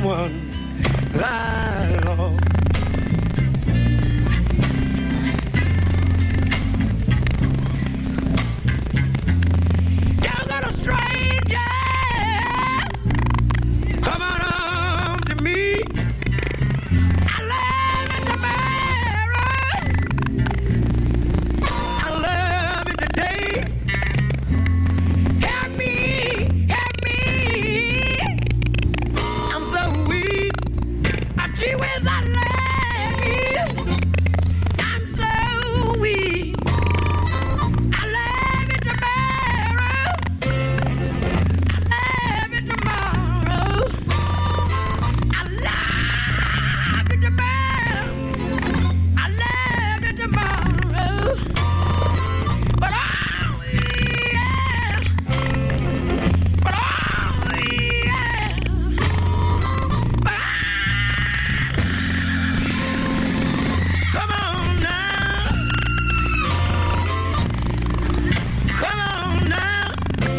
someone I love. Y'all got a stranger. Come on home to me. I love it tomorrow. I love it today. Help me, help me. I'm so weak. Gee whiz, I love you. I'm so weak. I love it tomorrow. I love it tomorrow. I love it tomorrow. I love it tomorrow. But oh yeah. But oh yeah. But come on now. Come on now.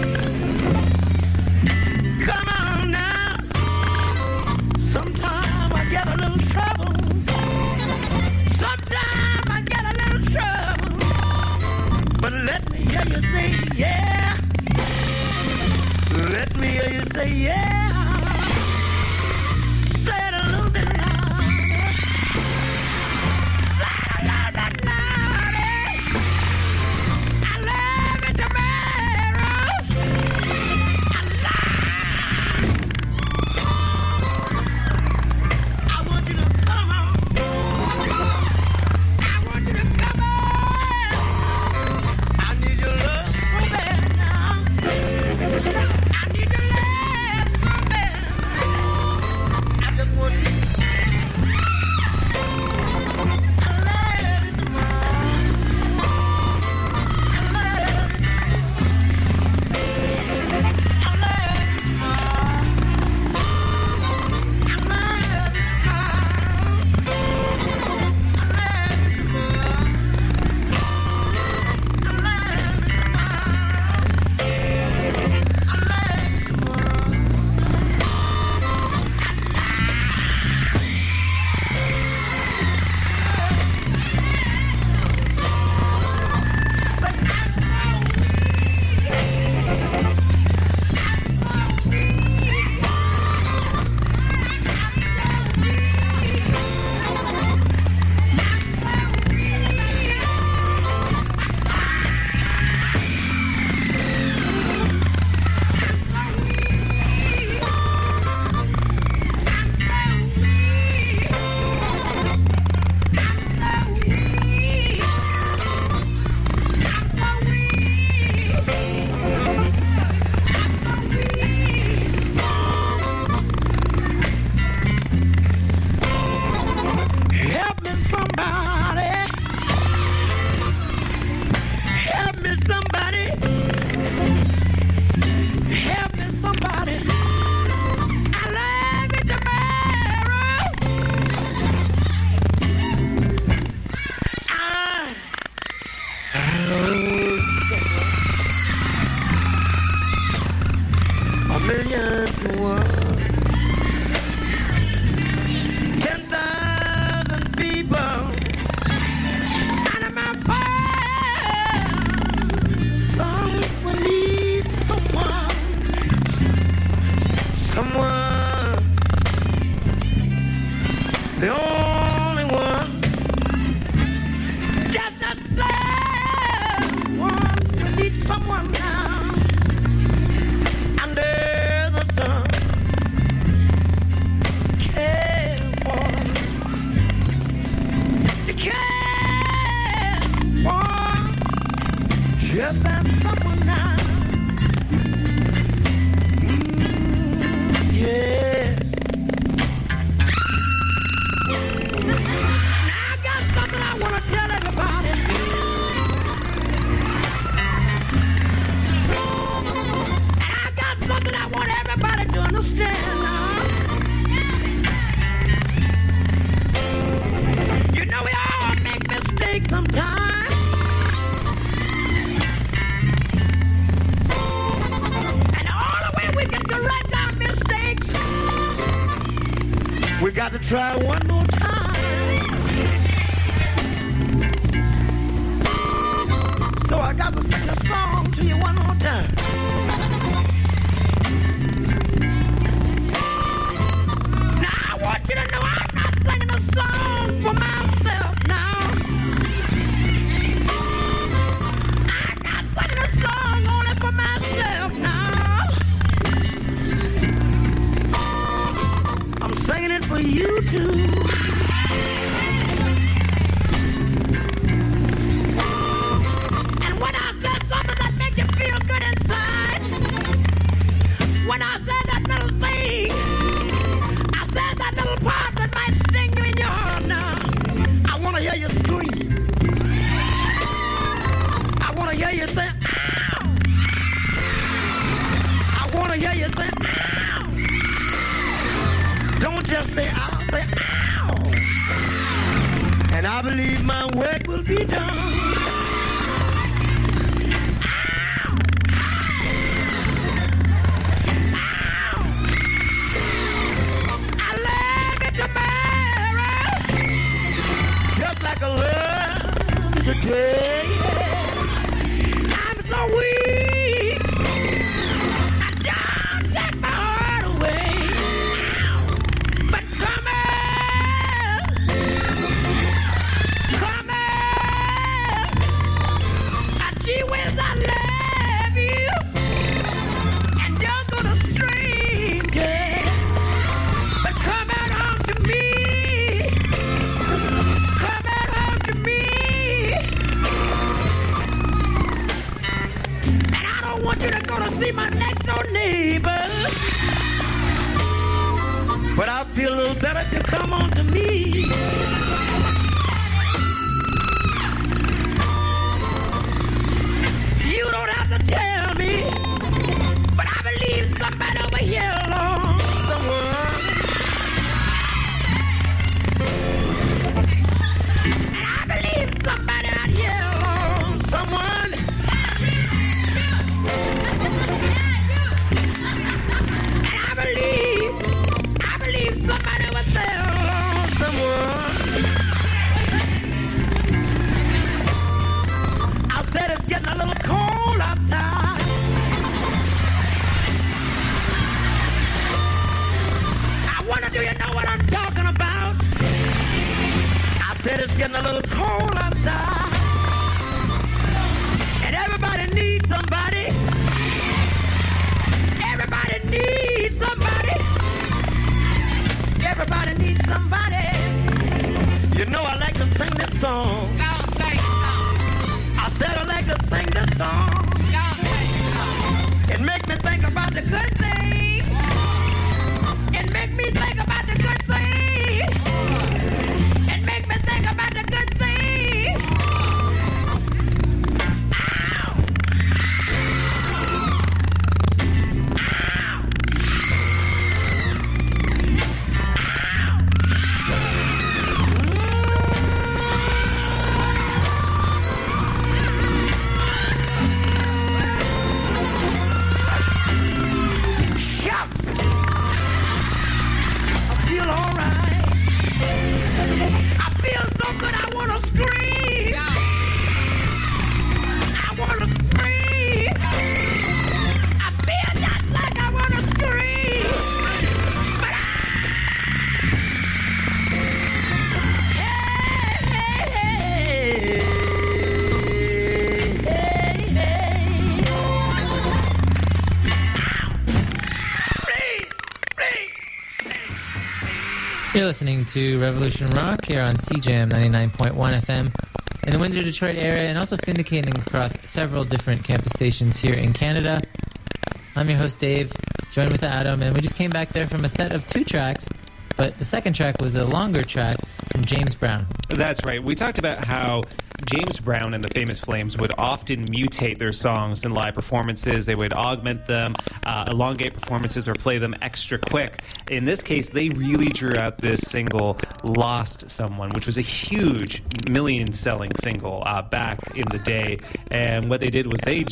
Come on now. Sometimes I get a little trouble. Sometimes I get a little trouble. But let me hear you say yeah. Let me hear you say yeah. Say it a little bit louder. Say it a little bit louder. I love it tomorrow. I want you to come on. I want you to come on. I need your love so bad now. I need your love so bad. I just want you. I love it tomorrow. I love it. I love it tomorrow. I love it tomorrow. I love it tomorrow. I love it tomorrow. Help me somebody. Help me somebody. Help me somebody. I love it tomorrow. I love a million to one. 10,000 people out of my fire. Someone needs someone. Someone. The only one. Just that someone. We need someone now. Under the sun. Care for. You care for. Just that someone now. Yeah. Now I got something I want to tell everybody. And I got something I want everybody to understand now. You know we all make mistakes sometimes. And the only way we can correct our mistakes to try one more time. So I got to sing a song to you one more time. Now I want you to know I'm not singing a song for myself now. I'm not singing a song only for myself now. I'm singing it for you too. When I said that little thing, I said that little part that might sting you in your heart now. I want to hear you scream. I want to hear you say, ow. I want to hear you say, ow. Don't just say, ow, say, ow. And I believe my work will be done. Today, I'm so weak, I don't take my heart away. But come on, gee whiz, I love you, and don't go to strangers, but come on home to me. Come on home to me. I want you to go to see my next door neighbor, but I feel a little better if you come on to me. You don't have to tell me, but I believe somebody over here alone, someone. And I believe somebody out here alone, someone. I believe somebody was there alone, someone. I said it's getting a little cold outside. I wonder, do you know what I'm talking about? I said it's getting a little cold outside. And everybody needs somebody. Everybody needs somebody. Everybody needs somebody. You know I like to sing this song. I said I like to sing this song. It makes me think about the good things. It makes me think about the good things. It makes me think about the good things. Ow! You're listening to Revolution Rock here on CJAM 99.1 FM in the Windsor, Detroit area, and also syndicating across several different campus stations here in Canada. I'm your host, Dave, joined with Adam, and we just came back there from a set of 2 tracks, but the second track was a longer track from James Brown. That's right. We talked about how James Brown and the Famous Flames would often mutate their songs in live performances. They would augment them, elongate performances, or play them extra quick. In this case, they really drew out this single, Lost Someone, which was a huge million-selling single back in the day. And what they did was they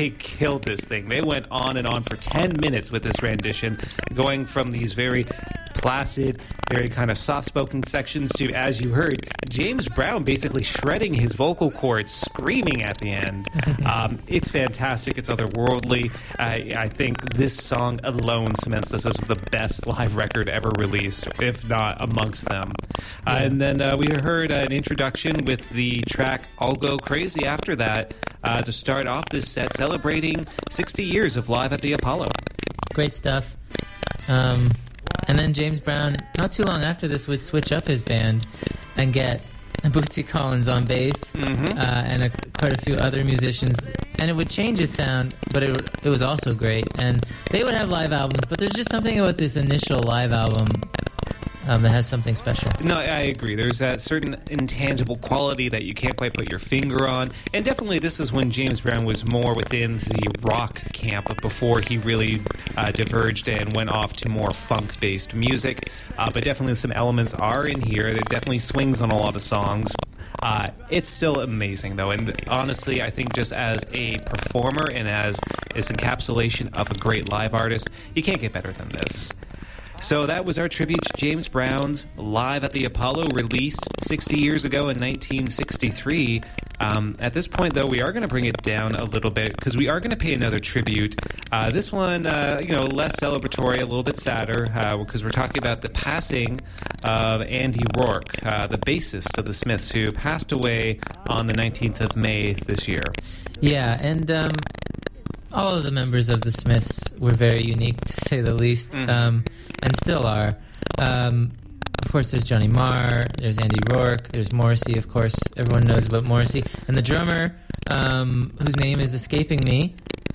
killed this thing. They went on and on for 10 minutes with this rendition, going from these very placid, very kind of soft-spoken sections to, as you heard, James Brown basically shredding his vocal cords, screaming at the end. It's fantastic. It's otherworldly. I think this song alone cements this as the best live record ever released, if not amongst them. And then we heard an introduction with the track I'll Go Crazy after that to start off this set, celebrating 60 years of Live at the Apollo. Great stuff. And then James Brown, not too long after this, would switch up his band and get Bootsy Collins on bass and quite a few other musicians. And it would change his sound, but it was also great. And they would have live albums, but there's just something about this initial live album that has something special. No, I agree. There's that certain intangible quality that you can't quite put your finger on. And definitely this is when James Brown was more within the rock camp before he really diverged and went off to more funk-based music. But definitely some elements are in here. It definitely swings on a lot of songs. It's still amazing, though. And honestly, I think just as a performer and as this encapsulation of a great live artist, you can't get better than this. So that was our tribute to James Brown's Live at the Apollo, released 60 years ago in 1963. At this point, though, we are going to bring it down a little bit because we are going to pay another tribute. This one, less celebratory, a little bit sadder, because we're talking about the passing of Andy Rourke, the bassist of the Smiths, who passed away on the 19th of May this year. Yeah, and all of the members of the Smiths were very unique, to say the least, and still are. Of course, there's Johnny Marr, there's Andy Rourke, there's Morrissey, of course. Everyone knows about Morrissey. And the drummer, whose name is escaping me.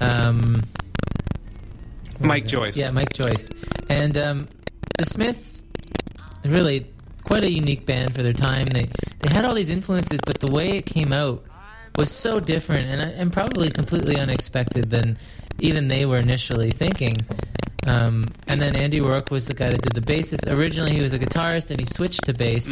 Mike Joyce. Yeah, Mike Joyce. And the Smiths, really quite a unique band for their time. They had all these influences, but the way it came out was so different and probably completely unexpected than even they were initially thinking. And then Andy Rourke was the guy that did the basses. Originally, he was a guitarist, and he switched to bass.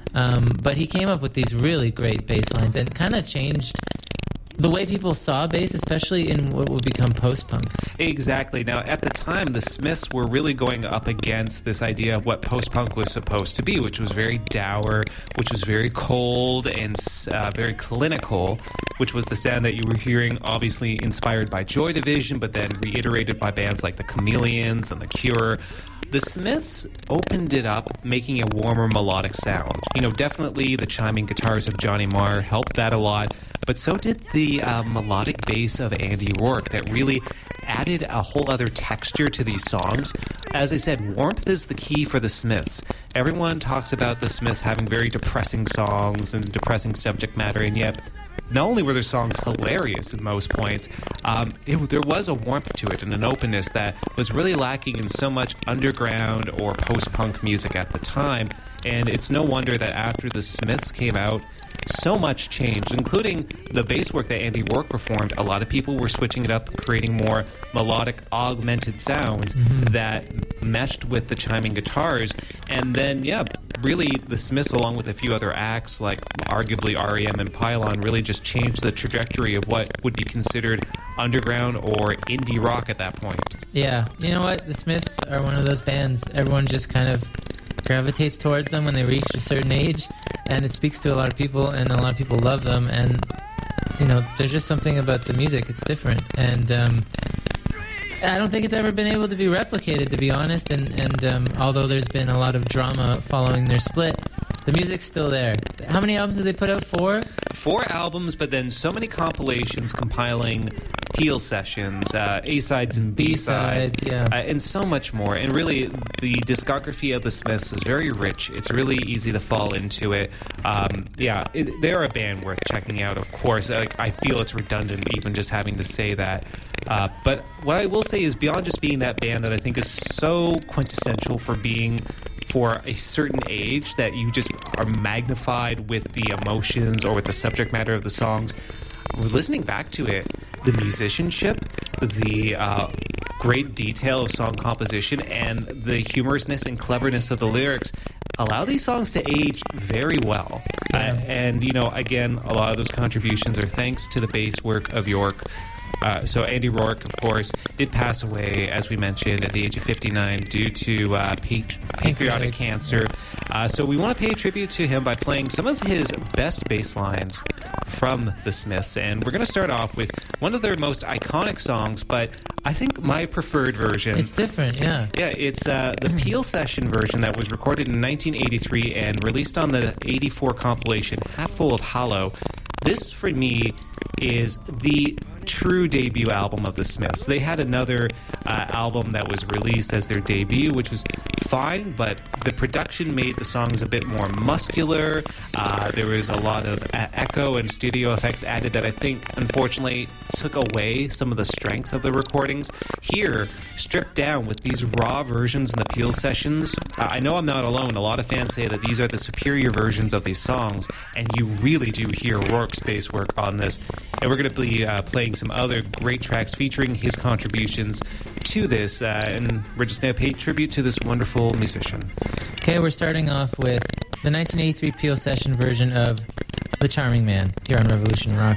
But he came up with these really great bass lines and kind of changed the way people saw bass, especially in what would become post-punk. Exactly. Now, at the time, the Smiths were really going up against this idea of what post-punk was supposed to be, which was very dour, which was very cold and very clinical, which was the sound that you were hearing, obviously inspired by Joy Division, but then reiterated by bands like the Chameleons and The Cure. The Smiths opened it up, making a warmer melodic sound. Definitely the chiming guitars of Johnny Marr helped that a lot, but so did the melodic bass of Andy Rourke that really added a whole other texture to these songs. As I said, warmth is the key for the Smiths. Everyone talks about the Smiths having very depressing songs and depressing subject matter, and yet not only were their songs hilarious at most points, there was a warmth to it and an openness that was really lacking in so much underground or post-punk music at the time. And it's no wonder that after the Smiths came out, so much changed, including the bass work that Andy Rourke performed. A lot of people were switching it up, creating more melodic, augmented sounds that meshed with the chiming guitars. And then, really, the Smiths, along with a few other acts, like arguably R.E.M. and Pylon, really just changed the trajectory of what would be considered underground or indie rock at that point. Yeah, you know what? The Smiths are one of those bands. Everyone just kind of gravitates towards them when they reach a certain age, and it speaks to a lot of people, and a lot of people love them, and there's just something about the music. It's different, and I don't think it's ever been able to be replicated, to be honest, and although there's been a lot of drama following their split, the music's still there. How many albums did they put out? 4? 4 albums, but then so many compilations compiling Peel sessions, A-sides and B-sides, and so much more. And really, the discography of the Smiths is very rich. It's really easy to fall into it. They're a band worth checking out, of course. I feel it's redundant even just having to say that. But what I will say is, beyond just being that band that I think is so quintessential for being for a certain age, that you just are magnified with the emotions or with the subject matter of the songs, listening back to it, the musicianship, the great detail of song composition, and the humorousness and cleverness of the lyrics allow these songs to age very well. And, again, a lot of those contributions are thanks to the bass work of York. So Andy Rourke, of course, did pass away, as we mentioned, at the age of 59 due to pancreatic cancer. So we want to pay tribute to him by playing some of his best bass lines from the Smiths. And we're going to start off with one of their most iconic songs, but I think my preferred version. It's different, yeah. Yeah, it's the Peel Session version that was recorded in 1983 and released on the 84 compilation, Hatful of Hollow. This, for me, is the true debut album of the Smiths. They had another album that was released as their debut, which was fine, but the production made the songs a bit more muscular. There was a lot of echo and studio effects added that I think, unfortunately, took away some of the strength of the recordings. Here, stripped down with these raw versions in the Peel sessions, I know I'm not alone. A lot of fans say that these are the superior versions of these songs, and you really do hear Rourke's bass work on this. And we're going to be playing some other great tracks featuring his contributions to this, and we're just going to pay tribute to this wonderful musician. Okay, we're starting off with the 1983 Peel Session version of The Charming Man here on Revolution Rock.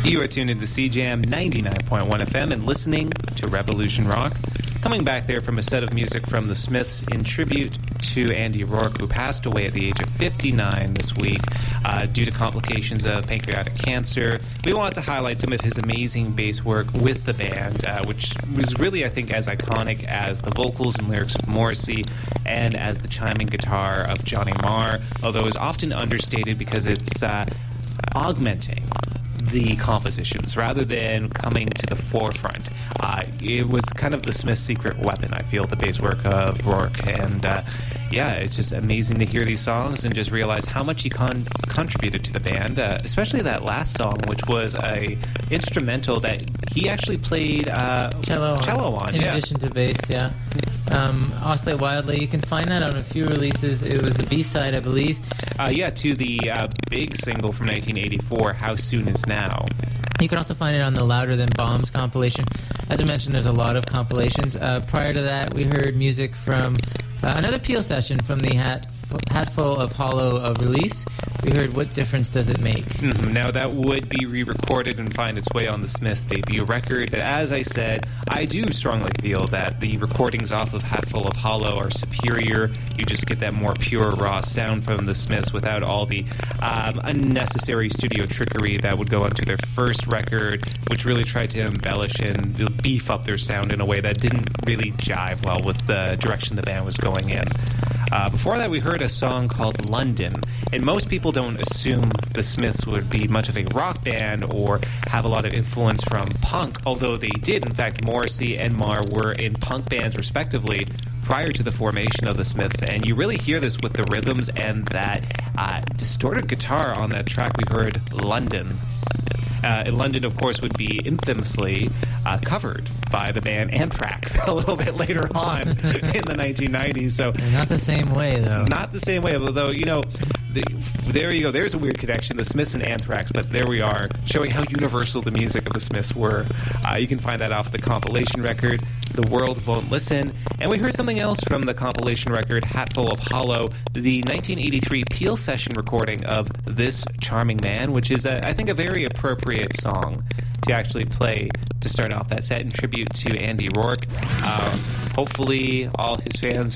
You are tuned into CJAM 99.1 FM and listening to Revolution Rock. Coming back there from a set of music from the Smiths in tribute to Andy Rourke, who passed away at the age of 59 this week due to complications of pancreatic cancer. We wanted to highlight some of his amazing bass work with the band, which was really, I think, as iconic as the vocals and lyrics of Morrissey and as the chiming guitar of Johnny Marr, although it's often understated because it's augmenting the compositions rather than coming to the forefront. It was kind of the Smiths' secret weapon, I feel, the bass work of Rourke. And yeah, it's just amazing to hear these songs and just realize how much he contributed to the band, especially that last song, which was a instrumental that he actually played cello on. In addition to bass, yeah. Oscillate Wildly, you can find that on a few releases. It was a B-side, I believe. Yeah, to the big single from 1984, How Soon Is Now. You can also find it on the Louder Than Bombs compilation. As I mentioned, there's a lot of compilations. Prior to that, we heard music from another Peel session from the Hatful of Hollow release. We heard What Difference Does It Make? Mm-hmm. Now, that would be re-recorded and find its way on the Smiths' debut record. But as I said, I do strongly feel that the recordings off of Hatful of Hollow are superior. You just get that more pure, raw sound from the Smiths without all the unnecessary studio trickery that would go onto their first record, which really tried to embellish and beef up their sound in a way that didn't really jive well with the direction the band was going in. Before that, we heard a song called London, and most people don't assume the Smiths would be much of a rock band or have a lot of influence from punk, although they did. In fact, Morrissey and Marr were in punk bands respectively prior to the formation of the Smiths, and you really hear this with the rhythms and that distorted guitar on that track we heard, London. London, of course, would be infamously covered by the band Anthrax a little bit later on in the 1990s. So not the same way, though. Not the same way, although, you know, there you go. There's a weird connection, the Smiths and Anthrax, but there we are, showing how universal the music of the Smiths were. You can find that off the compilation record, The World Won't Listen. And we heard something else from the compilation record, Hatful of Hollow, the 1983 Peel session recording of This Charming Man, which is, I think, a very appropriate song to actually play to start off that set in tribute to Andy Rourke. Hopefully all his fans